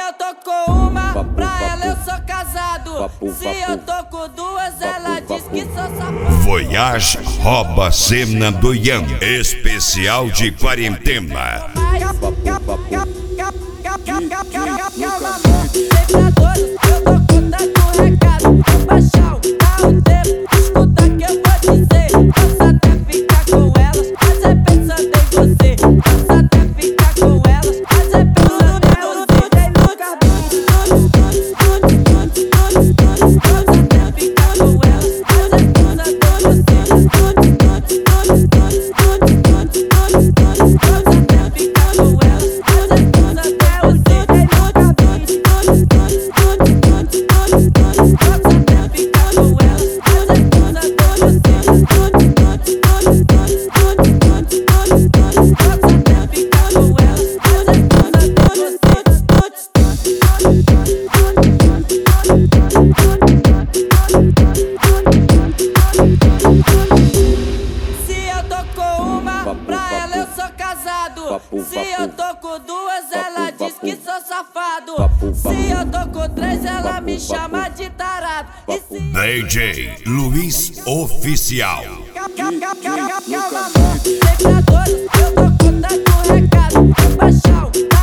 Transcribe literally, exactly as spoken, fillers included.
eu tô com uma, pra ela eu sou casado. Se eu tô com duas, ela diz que sou safado. Voyage rouba cena do Ian, especial de quarentena. Eu tô contando recado pro baixão. Dá um tempo, escuta que eu vou dizer. Posso até ficar com elas, mas é pensando em você. Posso até ficar com elas, mas é pensando em você. Posso até ficar com elas, mas é pensando em você. Se eu tô com duas, ela diz que sou safado. Se eu tô com três, ela me chama de tarado. D J Luiz Oficial. Eu tô contando recado pro baixão.